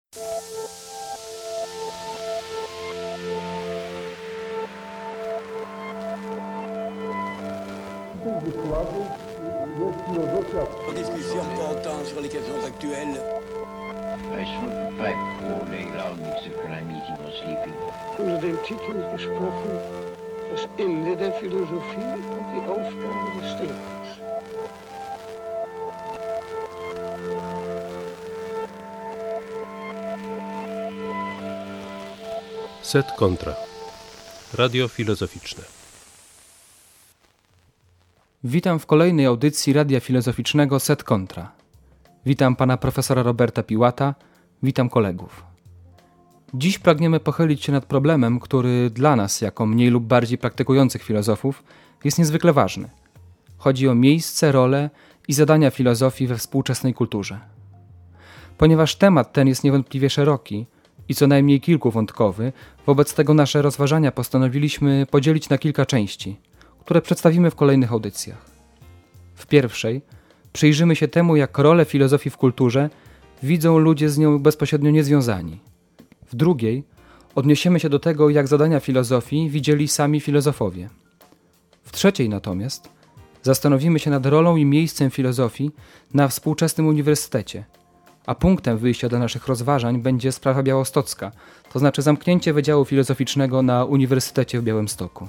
Discussion portant sur les questions actuelles. Ich würde bei Kohle glauben, nicht so calamity was sleeping. Unter dem Titel gesprochen, das Ende der Philosophie und die Aufgabe des Denkens. Set Contra. Radio filozoficzne. Witam w kolejnej audycji Radia Filozoficznego Set Contra. Witam pana profesora Roberta Piłata, witam kolegów. Dziś pragniemy pochylić się nad problemem, który dla nas, jako mniej lub bardziej praktykujących filozofów, jest niezwykle ważny. Chodzi o miejsce, rolę i zadania filozofii we współczesnej kulturze. Ponieważ temat ten jest niewątpliwie szeroki i co najmniej kilkuwątkowy, wobec tego nasze rozważania postanowiliśmy podzielić na kilka części, które przedstawimy w kolejnych audycjach. W pierwszej przyjrzymy się temu, jak rolę filozofii w kulturze widzą ludzie z nią bezpośrednio niezwiązani. W drugiej odniesiemy się do tego, jak zadania filozofii widzieli sami filozofowie. W trzeciej natomiast zastanowimy się nad rolą i miejscem filozofii na współczesnym uniwersytecie, a punktem wyjścia do naszych rozważań będzie sprawa białostocka, to znaczy zamknięcie Wydziału Filozoficznego na Uniwersytecie w Białymstoku.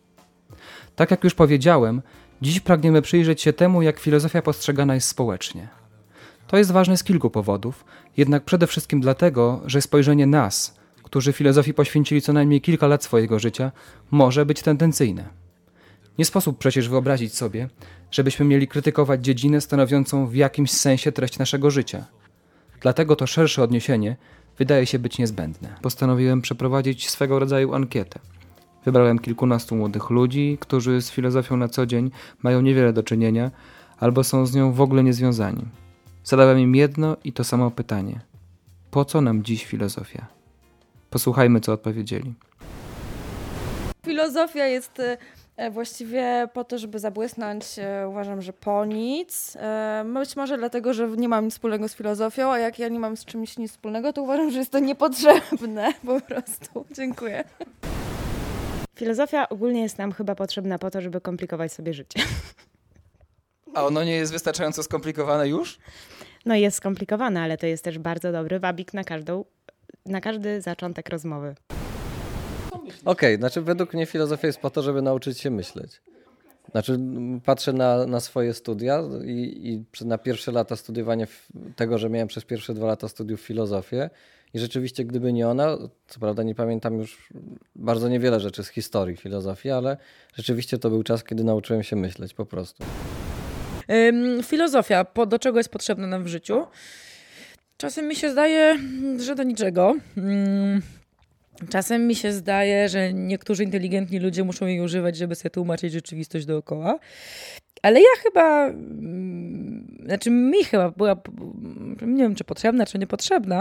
Tak jak już powiedziałem, dziś pragniemy przyjrzeć się temu, jak filozofia postrzegana jest społecznie. To jest ważne z kilku powodów, jednak przede wszystkim dlatego, że spojrzenie nas, którzy filozofii poświęcili co najmniej kilka lat swojego życia, może być tendencyjne. Nie sposób przecież wyobrazić sobie, żebyśmy mieli krytykować dziedzinę stanowiącą w jakimś sensie treść naszego życia. Dlatego to szersze odniesienie wydaje się być niezbędne. Postanowiłem przeprowadzić swego rodzaju ankietę. Wybrałem kilkunastu młodych ludzi, którzy z filozofią na co dzień mają niewiele do czynienia albo są z nią w ogóle niezwiązani. Zadałem im jedno i to samo pytanie. Po co nam dziś filozofia? Posłuchajmy, co odpowiedzieli. Filozofia jest właściwie po to, żeby zabłysnąć, uważam, że po nic. Być może dlatego, że nie mam nic wspólnego z filozofią, a jak ja nie mam z czymś nic wspólnego, to uważam, że jest to niepotrzebne po prostu. Dziękuję. Filozofia ogólnie jest nam chyba potrzebna po to, żeby komplikować sobie życie. A ono nie jest wystarczająco skomplikowane już? No jest skomplikowane, ale to jest też bardzo dobry wabik na każdy zaczątek rozmowy. Okej, znaczy według mnie filozofia jest po to, żeby nauczyć się myśleć. Znaczy patrzę na swoje studia i na pierwsze lata studiowania tego, że miałem przez pierwsze 2 lata studiów filozofię i rzeczywiście gdyby nie ona, co prawda nie pamiętam już bardzo niewiele rzeczy z historii filozofii, ale rzeczywiście to był czas, kiedy nauczyłem się myśleć po prostu. Filozofia, do czego jest potrzebna nam w życiu? Czasem mi się zdaje, że do niczego. Czasem mi się zdaje, że niektórzy inteligentni ludzie muszą jej używać, żeby sobie tłumaczyć rzeczywistość dookoła. Ale ja chyba, mi chyba była, nie wiem czy potrzebna, czy niepotrzebna.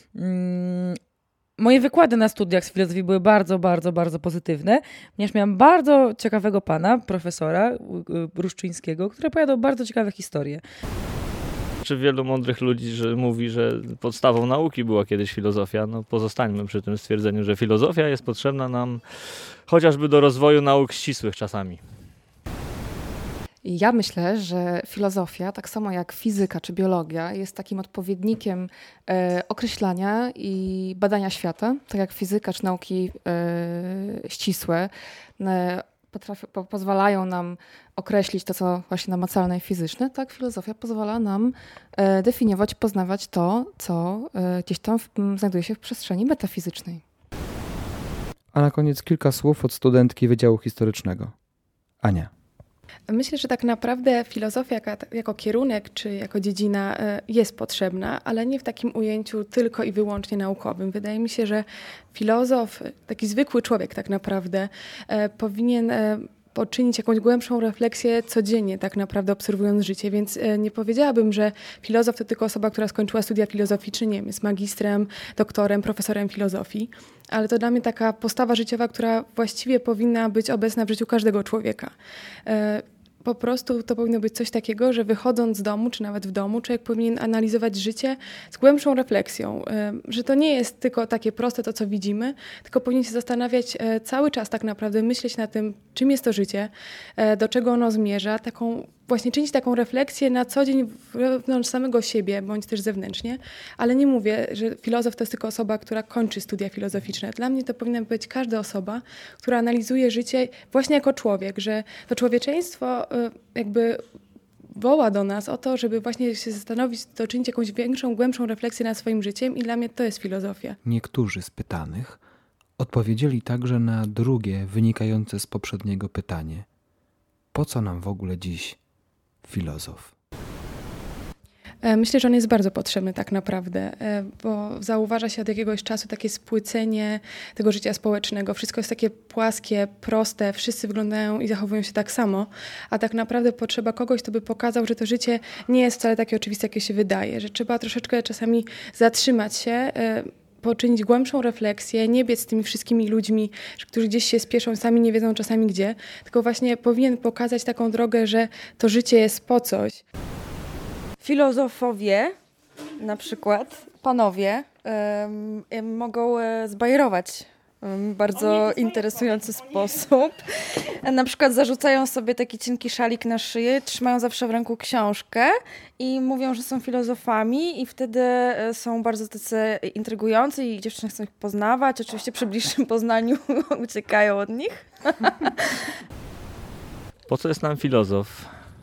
Moje wykłady na studiach z filozofii były bardzo, bardzo, bardzo pozytywne, ponieważ miałam bardzo ciekawego pana, profesora Ruszczyńskiego, który opowiadał bardzo ciekawe historie. Czy wielu mądrych ludzi mówi, że podstawą nauki była kiedyś filozofia? No pozostańmy przy tym stwierdzeniu, że filozofia jest potrzebna nam chociażby do rozwoju nauk ścisłych czasami. Ja myślę, że filozofia, tak samo jak fizyka czy biologia, jest takim odpowiednikiem określania i badania świata, tak jak fizyka czy nauki ścisłe pozwalają nam określić to, co właśnie namacalne i fizyczne, tak filozofia pozwala nam definiować, poznawać to, co gdzieś tam znajduje się w przestrzeni metafizycznej. A na koniec kilka słów od studentki Wydziału Historycznego. Ania. Myślę, że tak naprawdę filozofia jako kierunek czy jako dziedzina jest potrzebna, ale nie w takim ujęciu tylko i wyłącznie naukowym. Wydaje mi się, że filozof, taki zwykły człowiek tak naprawdę powinien poczynić jakąś głębszą refleksję codziennie tak naprawdę obserwując życie, więc nie powiedziałabym, że filozof to tylko osoba, która skończyła studia filozoficzne, nie wiem, jest magistrem, doktorem, profesorem filozofii, ale to dla mnie taka postawa życiowa, która właściwie powinna być obecna w życiu każdego człowieka. po prostu to powinno być coś takiego, że wychodząc z domu, czy nawet w domu, człowiek powinien analizować życie z głębszą refleksją, że to nie jest tylko takie proste to, co widzimy, tylko powinien się zastanawiać cały czas tak naprawdę, myśleć nad tym, czym jest to życie, do czego ono zmierza, właśnie czynić taką refleksję na co dzień wewnątrz samego siebie, bądź też zewnętrznie, ale nie mówię, że filozof to jest tylko osoba, która kończy studia filozoficzne. Dla mnie to powinna być każda osoba, która analizuje życie właśnie jako człowiek, że to człowieczeństwo jakby woła do nas o to, żeby właśnie się zastanowić, doczynić jakąś większą, głębszą refleksję nad swoim życiem i dla mnie to jest filozofia. Niektórzy z pytanych odpowiedzieli także na drugie, wynikające z poprzedniego pytanie. Po co nam w ogóle dziś filozof? Myślę, że on jest bardzo potrzebny tak naprawdę, bo zauważa się od jakiegoś czasu takie spłycenie tego życia społecznego. Wszystko jest takie płaskie, proste, wszyscy wyglądają i zachowują się tak samo, a tak naprawdę potrzeba kogoś, kto by pokazał, że to życie nie jest wcale takie oczywiste, jakie się wydaje, że trzeba troszeczkę czasami zatrzymać się, poczynić głębszą refleksję, nie biec z tymi wszystkimi ludźmi, którzy gdzieś się spieszą, sami nie wiedzą czasami gdzie, tylko właśnie powinien pokazać taką drogę, że to życie jest po coś. Filozofowie, na przykład panowie, mogą zbajerować w bardzo interesujący sposób. Na przykład zarzucają sobie taki cienki szalik na szyję, trzymają zawsze w ręku książkę i mówią, że są filozofami i wtedy są bardzo tacy intrygujący i dziewczyny chcą ich poznawać. Oczywiście przy bliższym poznaniu uciekają od nich. Po co jest nam filozof?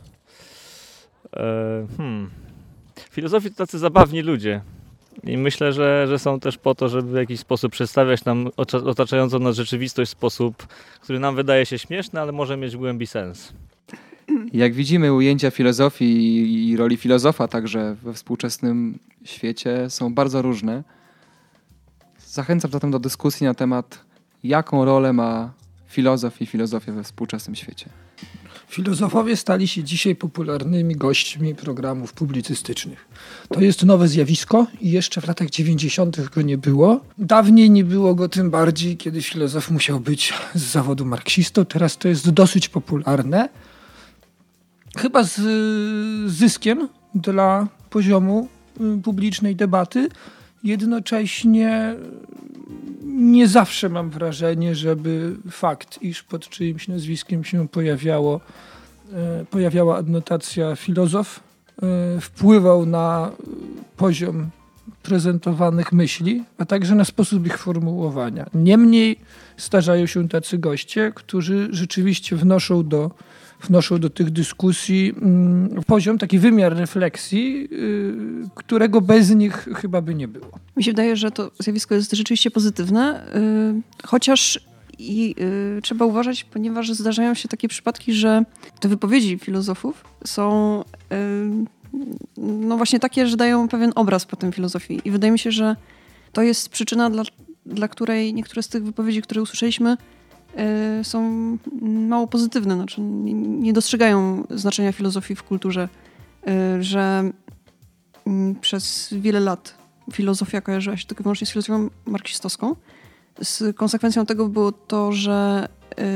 Filozofi to tacy zabawni ludzie. I myślę, że są też po to, żeby w jakiś sposób przedstawiać nam otaczającą nas rzeczywistość w sposób, który nam wydaje się śmieszny, ale może mieć głębi sens. Jak widzimy, ujęcia filozofii i roli filozofa także we współczesnym świecie są bardzo różne. Zachęcam zatem do dyskusji na temat, jaką rolę ma filozof i filozofia we współczesnym świecie. Filozofowie stali się dzisiaj popularnymi gośćmi programów publicystycznych. To jest nowe zjawisko i jeszcze w latach 90. go nie było. Dawniej nie było go tym bardziej, kiedy filozof musiał być z zawodu marksistą. Teraz to jest dosyć popularne. Chyba z zyskiem dla poziomu publicznej debaty. Jednocześnie nie zawsze mam wrażenie, żeby fakt, iż pod czyimś nazwiskiem się pojawiała adnotacja filozof, wpływał na poziom prezentowanych myśli, a także na sposób ich formułowania. Niemniej zdarzają się tacy goście, którzy rzeczywiście wnoszą do tych dyskusji poziom, taki wymiar refleksji, którego bez nich chyba by nie było. Mi się wydaje, że to zjawisko jest rzeczywiście pozytywne, chociaż trzeba uważać, ponieważ zdarzają się takie przypadki, że te wypowiedzi filozofów są no właśnie takie, że dają pewien obraz potem filozofii. I wydaje mi się, że to jest przyczyna, dla której niektóre z tych wypowiedzi, które usłyszeliśmy, są mało pozytywne, znaczy nie dostrzegają znaczenia filozofii w kulturze, że przez wiele lat filozofia kojarzyła się tylko i wyłącznie z filozofią marksistowską. Z konsekwencją tego było to, że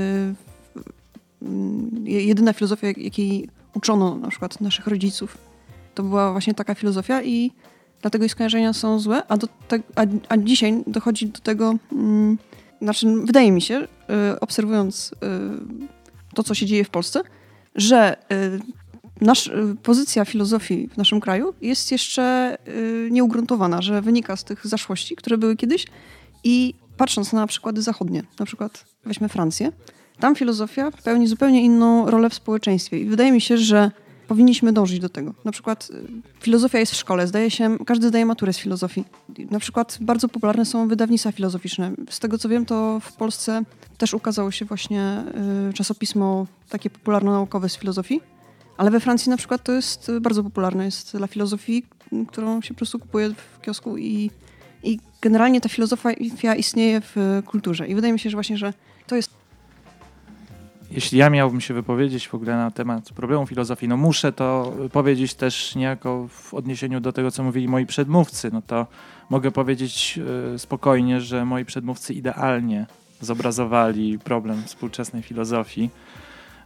jedyna filozofia, jakiej uczono na przykład naszych rodziców, to była właśnie taka filozofia i dlatego jej skojarzenia są złe, a dzisiaj dochodzi do tego, znaczy wydaje mi się, obserwując to, co się dzieje w Polsce, że pozycja filozofii w naszym kraju jest jeszcze nieugruntowana, że wynika z tych zaszłości, które były kiedyś i patrząc na przykłady zachodnie, na przykład weźmy Francję, tam filozofia pełni zupełnie inną rolę w społeczeństwie i wydaje mi się, że powinniśmy dążyć do tego. Na przykład filozofia jest w szkole, każdy zdaje maturę z filozofii. Na przykład bardzo popularne są wydawnictwa filozoficzne. Z tego co wiem, to w Polsce też ukazało się właśnie czasopismo takie popularno-naukowe z filozofii, ale we Francji na przykład to jest bardzo popularne, jest dla filozofii, którą się po prostu kupuje w kiosku i generalnie ta filozofia istnieje w kulturze. I wydaje mi się, że właśnie, że to jest. Jeśli ja miałbym się wypowiedzieć w ogóle na temat problemu filozofii, no muszę to powiedzieć też niejako w odniesieniu do tego, co mówili moi przedmówcy, no to mogę powiedzieć spokojnie, że moi przedmówcy idealnie zobrazowali problem współczesnej filozofii.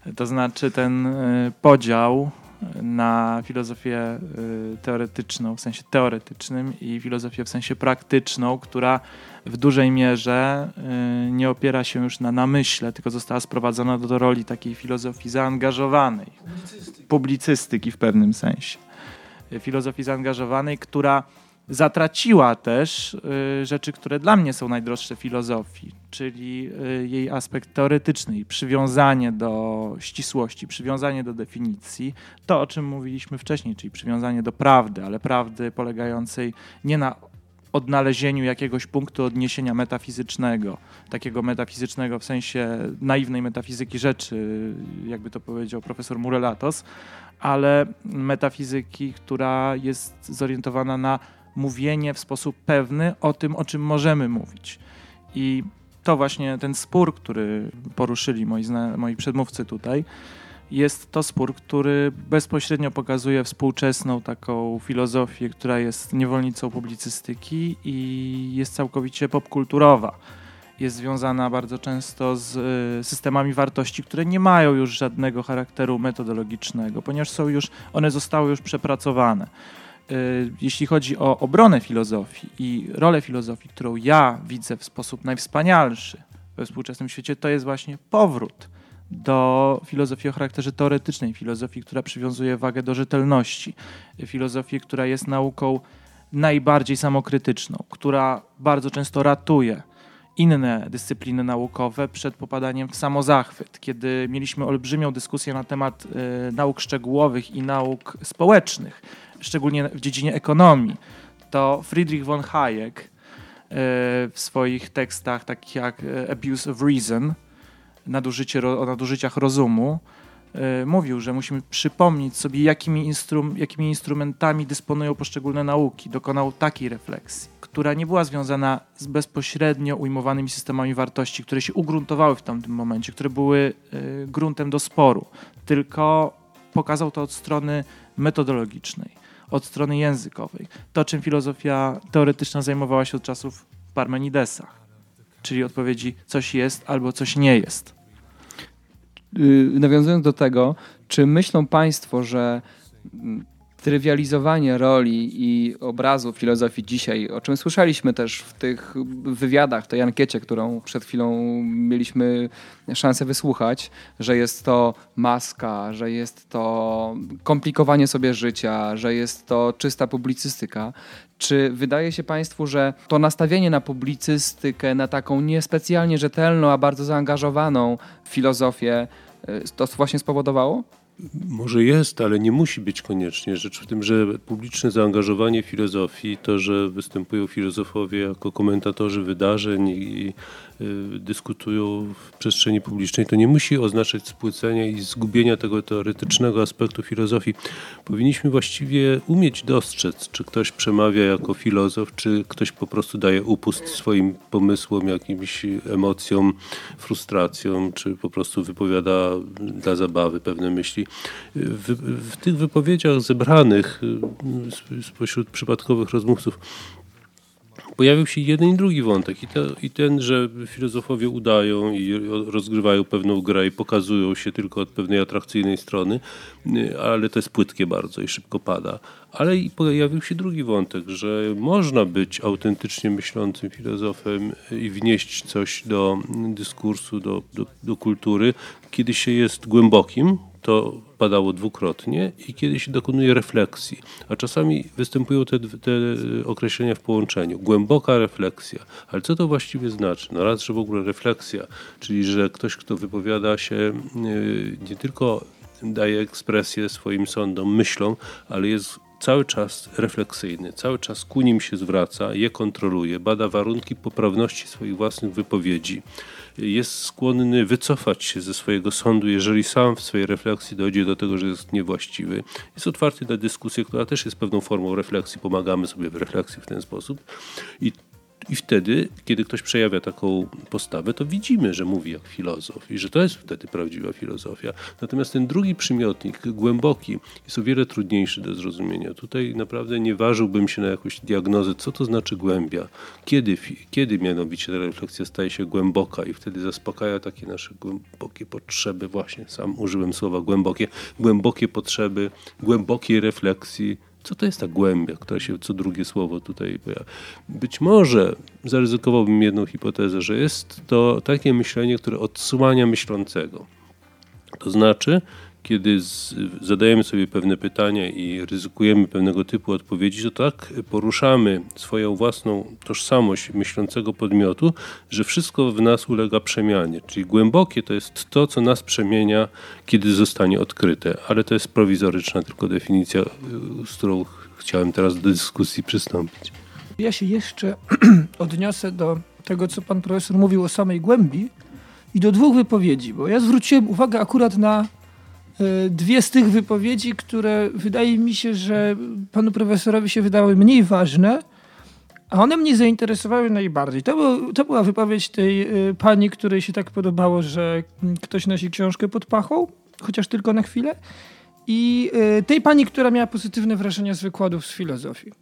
To znaczy ten podział na filozofię teoretyczną w sensie teoretycznym i filozofię w sensie praktyczną, która w dużej mierze nie opiera się już na namyśle, tylko została sprowadzona do roli takiej filozofii zaangażowanej. Publicystyki w pewnym sensie. Filozofii zaangażowanej, która zatraciła też rzeczy, które dla mnie są najdroższe filozofii, czyli jej aspekt teoretyczny i przywiązanie do ścisłości, przywiązanie do definicji, to o czym mówiliśmy wcześniej, czyli przywiązanie do prawdy, ale prawdy polegającej nie na odnalezieniu jakiegoś punktu odniesienia metafizycznego, takiego metafizycznego w sensie naiwnej metafizyki rzeczy, jakby to powiedział profesor Murelatos, ale metafizyki, która jest zorientowana na mówienie w sposób pewny o tym, o czym możemy mówić. I to właśnie ten spór, który poruszyli moi przedmówcy tutaj, jest to spór, który bezpośrednio pokazuje współczesną taką filozofię, która jest niewolnicą publicystyki i jest całkowicie popkulturowa. Jest związana bardzo często z systemami wartości, które nie mają już żadnego charakteru metodologicznego, ponieważ one zostały już przepracowane. Jeśli chodzi o obronę filozofii i rolę filozofii, którą ja widzę w sposób najwspanialszy we współczesnym świecie, to jest właśnie powrót do filozofii o charakterze teoretycznej, filozofii, która przywiązuje wagę do rzetelności, filozofii, która jest nauką najbardziej samokrytyczną, która bardzo często ratuje inne dyscypliny naukowe przed popadaniem w samozachwyt. Kiedy mieliśmy olbrzymią dyskusję na temat nauk szczegółowych i nauk społecznych, szczególnie w dziedzinie ekonomii, to Friedrich von Hayek w swoich tekstach, takich jak Abuse of Reason, o nadużyciach rozumu, mówił, że musimy przypomnieć sobie, jakimi instrumentami dysponują poszczególne nauki. Dokonał takiej refleksji, która nie była związana z bezpośrednio ujmowanymi systemami wartości, które się ugruntowały w tamtym momencie, które były gruntem do sporu, tylko pokazał to od strony metodologicznej, od strony językowej. To, czym filozofia teoretyczna zajmowała się od czasów Parmenidesa, czyli odpowiedzi coś jest albo coś nie jest. Nawiązując do tego, czy myślą Państwo, że trywializowanie roli i obrazu filozofii dzisiaj, o czym słyszeliśmy też w tych wywiadach, tej ankiecie, którą przed chwilą mieliśmy szansę wysłuchać, że jest to maska, że jest to komplikowanie sobie życia, że jest to czysta publicystyka. Czy wydaje się Państwu, że to nastawienie na publicystykę, na taką niespecjalnie rzetelną, a bardzo zaangażowaną filozofię, to właśnie spowodowało? Może jest, ale nie musi być koniecznie. Rzecz w tym, że publiczne zaangażowanie filozofii, to, że występują filozofowie jako komentatorzy wydarzeń i dyskutują w przestrzeni publicznej, to nie musi oznaczać spłycenia i zgubienia tego teoretycznego aspektu filozofii. Powinniśmy właściwie umieć dostrzec, czy ktoś przemawia jako filozof, czy ktoś po prostu daje upust swoim pomysłom, jakimś emocjom, frustracjom, czy po prostu wypowiada dla zabawy pewne myśli. W tych wypowiedziach zebranych spośród przypadkowych rozmówców pojawił się jeden i drugi wątek. I ten, że filozofowie udają i rozgrywają pewną grę i pokazują się tylko od pewnej atrakcyjnej strony, ale to jest płytkie bardzo i szybko pada. Ale i pojawił się drugi wątek, że można być autentycznie myślącym filozofem i wnieść coś do dyskursu, do kultury, kiedy się jest głębokim. To padało dwukrotnie i kiedy się dokonuje refleksji. A czasami występują te określenia w połączeniu. Głęboka refleksja. Ale co to właściwie znaczy? No raz, że w ogóle refleksja, czyli że ktoś, kto wypowiada się, nie tylko daje ekspresję swoim sądom, myślom, ale jest cały czas refleksyjny, cały czas ku nim się zwraca, je kontroluje, bada warunki poprawności swoich własnych wypowiedzi. Jest skłonny wycofać się ze swojego sądu, jeżeli sam w swojej refleksji dojdzie do tego, że jest niewłaściwy. Jest otwarty na dyskusję, która też jest pewną formą refleksji. Pomagamy sobie w refleksji w ten sposób. I I wtedy, kiedy ktoś przejawia taką postawę, to widzimy, że mówi jak filozof i że to jest wtedy prawdziwa filozofia. Natomiast ten drugi przymiotnik, głęboki, jest o wiele trudniejszy do zrozumienia. Tutaj naprawdę nie ważyłbym się na jakąś diagnozę, co to znaczy głębia, kiedy mianowicie ta refleksja staje się głęboka i wtedy zaspokaja takie nasze głębokie potrzeby, właśnie sam użyłem słowa głębokie potrzeby, głębokiej refleksji. Co to jest ta głębia, która się co drugie słowo tutaj pojawia? Być może zaryzykowałbym jedną hipotezę, że jest to takie myślenie, które odsłania myślącego. To znaczy, kiedy zadajemy sobie pewne pytania i ryzykujemy pewnego typu odpowiedzi, to tak poruszamy swoją własną tożsamość myślącego podmiotu, że wszystko w nas ulega przemianie. Czyli głębokie to jest to, co nas przemienia, kiedy zostanie odkryte. Ale to jest prowizoryczna tylko definicja, z którą chciałem teraz do dyskusji przystąpić. Ja się jeszcze odniosę do tego, co pan profesor mówił o samej głębi i do dwóch wypowiedzi, bo ja zwróciłem uwagę akurat na dwie z tych wypowiedzi, które wydaje mi się, że panu profesorowi się wydały mniej ważne, a one mnie zainteresowały najbardziej. To była wypowiedź tej pani, której się tak podobało, że ktoś nosi książkę pod pachą, chociaż tylko na chwilę, i tej pani, która miała pozytywne wrażenia z wykładów z filozofii.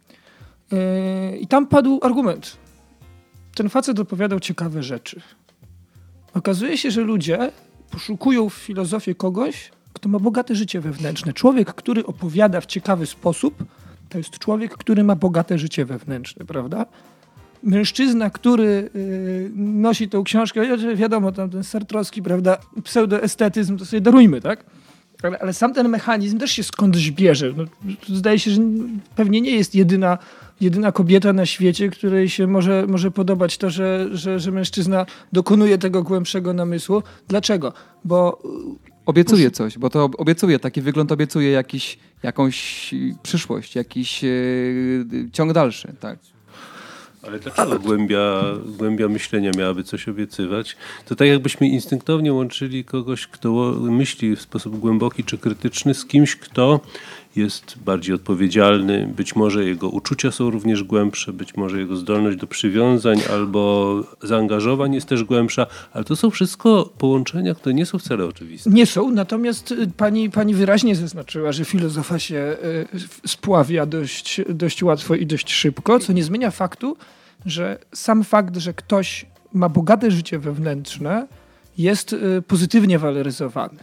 I tam padł argument. Ten facet opowiadał ciekawe rzeczy. Okazuje się, że ludzie poszukują w filozofii kogoś, kto ma bogate życie wewnętrzne. Człowiek, który opowiada w ciekawy sposób, to jest człowiek, który ma bogate życie wewnętrzne, prawda? Mężczyzna, który nosi tą książkę, wiadomo, tam ten sartrowski, prawda, pseudoestetyzm, to sobie darujmy, tak? Ale sam ten mechanizm też się skądś bierze. No, zdaje się, że pewnie nie jest jedyna kobieta na świecie, której się może podobać to, że mężczyzna dokonuje tego głębszego namysłu. Dlaczego? Bo obiecuje coś, bo to obiecuje, taki wygląd obiecuje jakąś przyszłość, jakiś ciąg dalszy, tak. Ale dlaczego głębia myślenia miałaby coś obiecywać? To tak jakbyśmy instynktownie łączyli kogoś, kto myśli w sposób głęboki czy krytyczny z kimś, kto jest bardziej odpowiedzialny. Być może jego uczucia są również głębsze, być może jego zdolność do przywiązań albo zaangażowań jest też głębsza, ale to są wszystko połączenia, które nie są wcale oczywiste. Nie są, natomiast pani wyraźnie zaznaczyła, że filozofia się spławia dość łatwo i dość szybko, co nie zmienia faktu, że sam fakt, że ktoś ma bogate życie wewnętrzne, jest pozytywnie waloryzowany.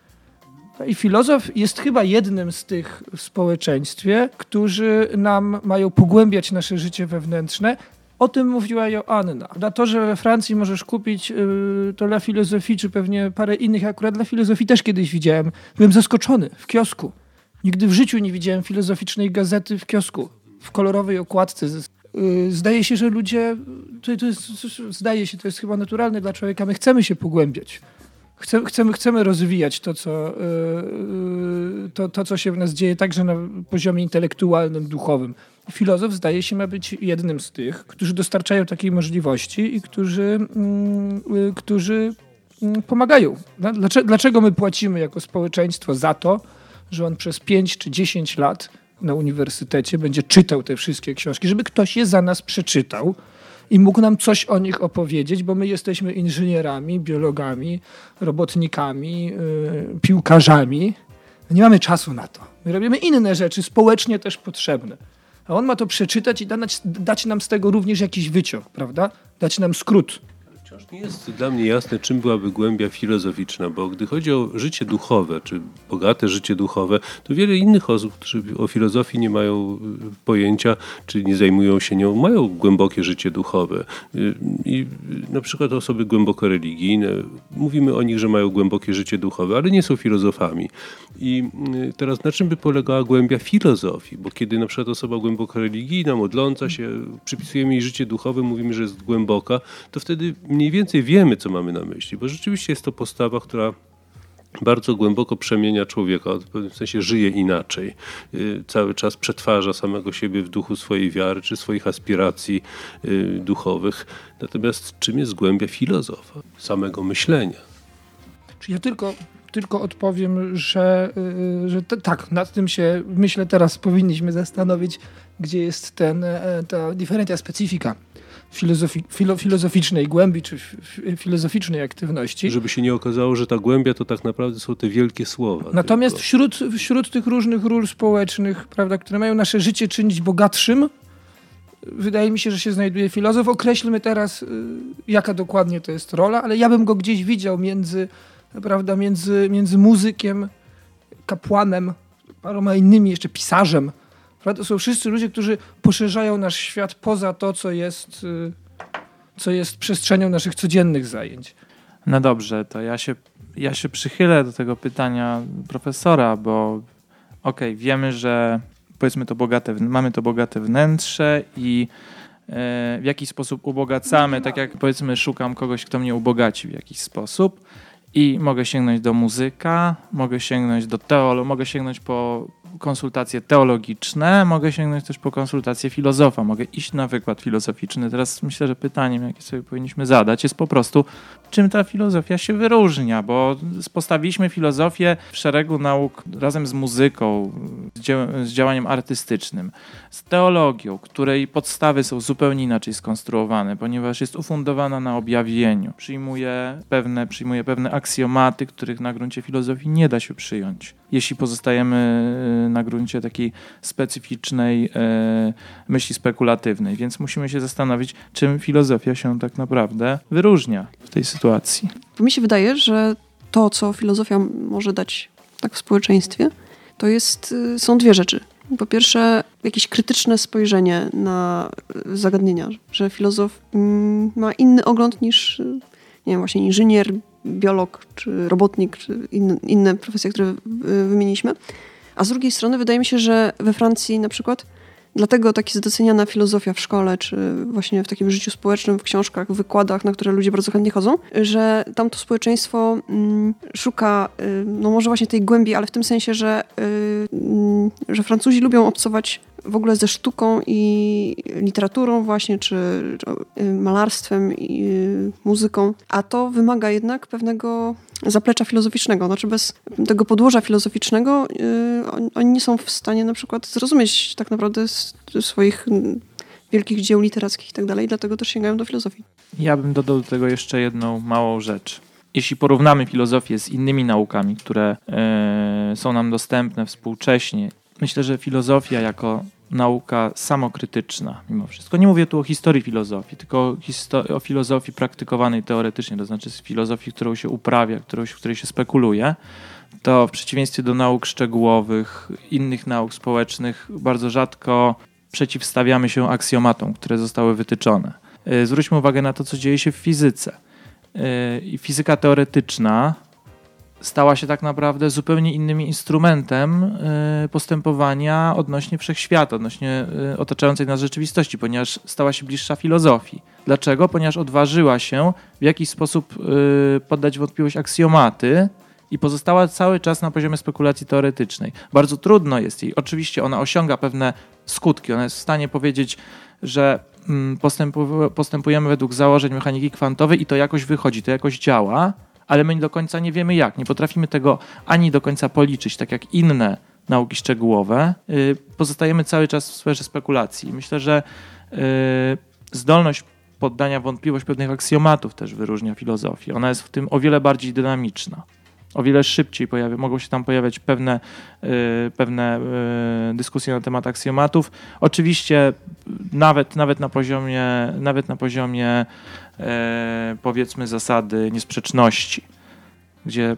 I filozof jest chyba jednym z tych w społeczeństwie, którzy nam mają pogłębiać nasze życie wewnętrzne. O tym mówiła Joanna. Na to, że we Francji możesz kupić to La Philosophie, czy pewnie parę innych, akurat La Philosophie też kiedyś widziałem. Byłem zaskoczony w kiosku. Nigdy w życiu nie widziałem filozoficznej gazety w kiosku, w kolorowej okładce. Zdaje się, że ludzie, to jest chyba naturalne dla człowieka, my chcemy się pogłębiać. Chcemy rozwijać to, co się w nas dzieje, także na poziomie intelektualnym, duchowym. Filozof, zdaje się, ma być jednym z tych, którzy dostarczają takiej możliwości i którzy pomagają. Dlaczego my płacimy jako społeczeństwo za to, że on przez 5 czy 10 lat na uniwersytecie będzie czytał te wszystkie książki, żeby ktoś je za nas przeczytał i mógł nam coś o nich opowiedzieć, bo my jesteśmy inżynierami, biologami, robotnikami, piłkarzami. Nie mamy czasu na to. My robimy inne rzeczy, społecznie też potrzebne. A on ma to przeczytać i dać nam z tego również jakiś wyciąg, prawda? Dać nam skrót. Wciąż nie jest dla mnie jasne, czym byłaby głębia filozoficzna, bo gdy chodzi o życie duchowe, czy bogate życie duchowe, to wiele innych osób, którzy o filozofii nie mają pojęcia, czy nie zajmują się nią, mają głębokie życie duchowe. I na przykład osoby głęboko religijne, mówimy o nich, że mają głębokie życie duchowe, ale nie są filozofami. I teraz na czym by polegała głębia filozofii? Bo kiedy na przykład osoba głęboko religijna, modląca się, przypisujemy jej życie duchowe, mówimy, że jest głęboka, to wtedy mniej więcej wiemy, co mamy na myśli, bo rzeczywiście jest to postawa, która bardzo głęboko przemienia człowieka, w pewnym sensie żyje inaczej. Cały czas przetwarza samego siebie w duchu swojej wiary czy swoich aspiracji duchowych. Natomiast czym jest głębia filozofa? Samego myślenia. Czy ja tylko tylko odpowiem, że tak, nad tym się, myślę, teraz powinniśmy zastanowić, gdzie jest ta differentia specifica filozoficznej głębi czy filozoficznej aktywności. Żeby się nie okazało, że ta głębia to tak naprawdę są te wielkie słowa. Natomiast wśród tych różnych ról społecznych, prawda, które mają nasze życie czynić bogatszym, wydaje mi się, że się znajduje filozof. Określmy teraz, jaka dokładnie to jest rola, ale ja bym go gdzieś widział między muzykiem, kapłanem, paroma innymi, jeszcze pisarzem. Prawda? To są wszyscy ludzie, którzy poszerzają nasz świat poza to, co jest przestrzenią naszych codziennych zajęć. No dobrze, to ja się przychylę do tego pytania profesora, bo wiemy, że powiedzmy mamy to bogate wnętrze i w jakiś sposób ubogacamy, tak jak powiedzmy szukam kogoś, kto mnie ubogaci w jakiś sposób i mogę sięgnąć do muzyka, mogę sięgnąć mogę sięgnąć po konsultacje teologiczne, mogę sięgnąć też po konsultacje filozofa, mogę iść na wykład filozoficzny. Teraz myślę, że pytaniem, jakie sobie powinniśmy zadać, jest po prostu, czym ta filozofia się wyróżnia, bo postawiliśmy filozofię w szeregu nauk razem z muzyką, z działaniem artystycznym, z teologią, której podstawy są zupełnie inaczej skonstruowane, ponieważ jest ufundowana na objawieniu. Przyjmuje pewne aksjomaty, których na gruncie filozofii nie da się przyjąć. Jeśli pozostajemy na gruncie takiej specyficznej myśli spekulatywnej. Więc musimy się zastanowić, czym filozofia się tak naprawdę wyróżnia w tej sytuacji. Bo mi się wydaje, że to, co filozofia może dać tak w społeczeństwie, to są dwie rzeczy. Po pierwsze, jakieś krytyczne spojrzenie na zagadnienia, że filozof ma inny ogląd niż, nie wiem, właśnie inżynier, biolog, czy robotnik, czy inne profesje, które wymieniliśmy. A z drugiej strony wydaje mi się, że we Francji na przykład dlatego tak jest doceniana filozofia w szkole, czy właśnie w takim życiu społecznym, w książkach, w wykładach, na które ludzie bardzo chętnie chodzą, że tamto społeczeństwo szuka, no może właśnie tej głębi, ale w tym sensie, że Francuzi lubią obcować w ogóle ze sztuką i literaturą właśnie, czy malarstwem i muzyką, a to wymaga jednak pewnego zaplecza filozoficznego. Znaczy bez tego podłoża filozoficznego oni nie są w stanie na przykład zrozumieć tak naprawdę swoich wielkich dzieł literackich i tak dalej, dlatego też sięgają do filozofii. Ja bym dodał do tego jeszcze jedną małą rzecz. Jeśli porównamy filozofię z innymi naukami, które są nam dostępne współcześnie, myślę, że filozofia jako nauka samokrytyczna mimo wszystko. Nie mówię tu o historii filozofii, tylko o filozofii praktykowanej teoretycznie, to znaczy z filozofii, którą się uprawia, w której się spekuluje, to w przeciwieństwie do nauk szczegółowych, innych nauk społecznych bardzo rzadko przeciwstawiamy się aksjomatom, które zostały wytyczone. Zwróćmy uwagę na to, co dzieje się w fizyce. I fizyka teoretyczna stała się tak naprawdę zupełnie innym instrumentem postępowania odnośnie wszechświata, odnośnie otaczającej nas rzeczywistości, ponieważ stała się bliższa filozofii. Dlaczego? Ponieważ odważyła się w jakiś sposób poddać wątpliwość aksjomaty i pozostała cały czas na poziomie spekulacji teoretycznej. Bardzo trudno jest jej. Oczywiście ona osiąga pewne skutki. Ona jest w stanie powiedzieć, że postępujemy według założeń mechaniki kwantowej i to jakoś wychodzi, to jakoś działa, ale my do końca nie wiemy jak. Nie potrafimy tego ani do końca policzyć, tak jak inne nauki szczegółowe. Pozostajemy cały czas w sferze spekulacji. Myślę, że zdolność poddania wątpliwość pewnych aksjomatów też wyróżnia filozofię. Ona jest w tym o wiele bardziej dynamiczna. O wiele szybciej mogą się tam pojawiać pewne dyskusje na temat aksjomatów. Oczywiście nawet na poziomie powiedzmy zasady niesprzeczności, gdzie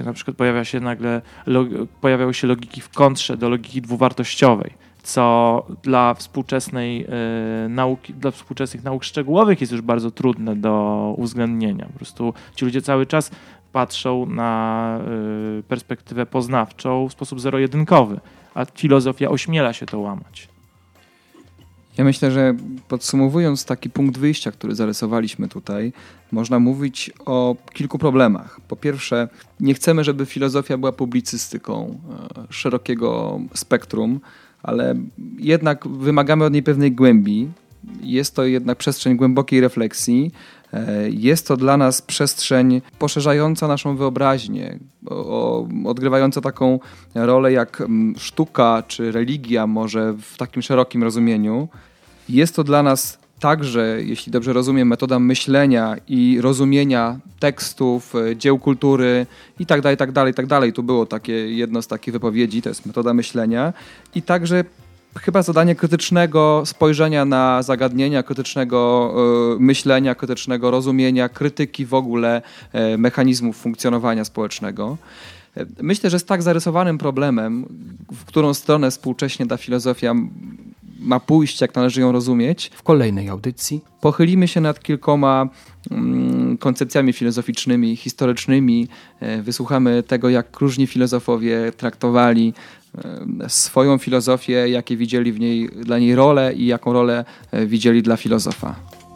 pojawiały się logiki w kontrze do logiki dwuwartościowej, co dla współczesnych nauk szczegółowych jest już bardzo trudne do uwzględnienia. Po prostu ci ludzie cały czas patrzą na perspektywę poznawczą w sposób zero-jedynkowy, a filozofia ośmiela się to łamać. Ja myślę, że podsumowując taki punkt wyjścia, który zarysowaliśmy tutaj, można mówić o kilku problemach. Po pierwsze, nie chcemy, żeby filozofia była publicystyką szerokiego spektrum, ale jednak wymagamy od niej pewnej głębi. Jest to jednak przestrzeń głębokiej refleksji, Jest to dla nas przestrzeń poszerzająca naszą wyobraźnię, odgrywająca taką rolę jak sztuka czy religia może w takim szerokim rozumieniu. Jest to dla nas także, jeśli dobrze rozumiem, metoda myślenia i rozumienia tekstów, dzieł kultury i tak dalej. Tu było jedno z takich wypowiedzi, to jest metoda myślenia i także chyba zadanie krytycznego spojrzenia na zagadnienia, krytycznego myślenia, krytycznego rozumienia, krytyki w ogóle mechanizmów funkcjonowania społecznego. Myślę, że z tak zarysowanym problemem, w którą stronę współcześnie ta filozofia ma pójść, jak należy ją rozumieć. W kolejnej audycji pochylimy się nad kilkoma koncepcjami filozoficznymi, historycznymi. Wysłuchamy tego, jak różni filozofowie traktowali swoją filozofię, jakie widzieli dla niej rolę i jaką rolę widzieli dla filozofa.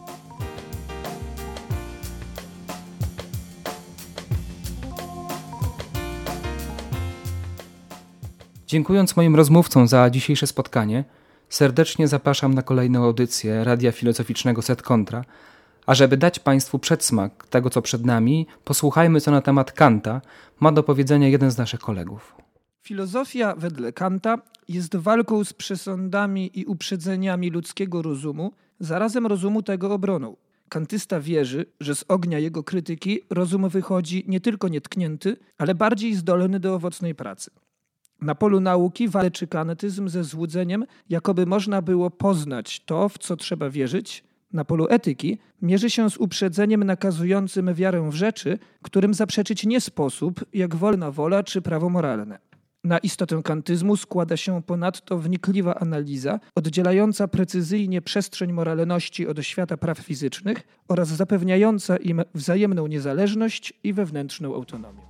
Dziękując moim rozmówcom za dzisiejsze spotkanie, serdecznie zapraszam na kolejną audycję Radia Filozoficznego Set Contra, a żeby dać Państwu przedsmak tego, co przed nami, posłuchajmy, co na temat Kanta ma do powiedzenia jeden z naszych kolegów. Filozofia wedle Kanta jest walką z przesądami i uprzedzeniami ludzkiego rozumu, zarazem rozumu tego obroną. Kantysta wierzy, że z ognia jego krytyki rozum wychodzi nie tylko nietknięty, ale bardziej zdolny do owocnej pracy. Na polu nauki walczy kanetyzm ze złudzeniem, jakoby można było poznać to, w co trzeba wierzyć. Na polu etyki mierzy się z uprzedzeniem nakazującym wiarę w rzeczy, którym zaprzeczyć nie sposób, jak wolna wola czy prawo moralne. Na istotę kantyzmu składa się ponadto wnikliwa analiza, oddzielająca precyzyjnie przestrzeń moralności od świata praw fizycznych oraz zapewniająca im wzajemną niezależność i wewnętrzną autonomię.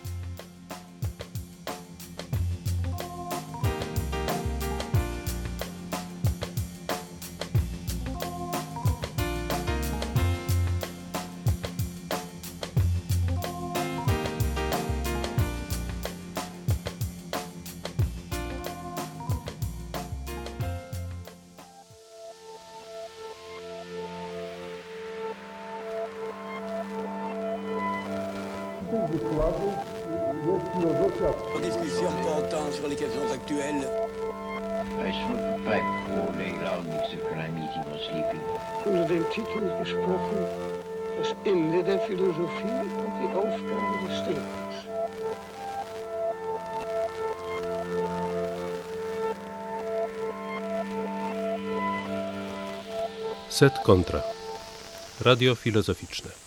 Discussion portant sur les questions actuelles. Ich würde bei Kohle glauben, it's a calamity for sleeping. Unter dem Titel gesprochen, das Ende der Philosophie und die Aufgabe des Denkens. Set Contra. Radio filozoficzne.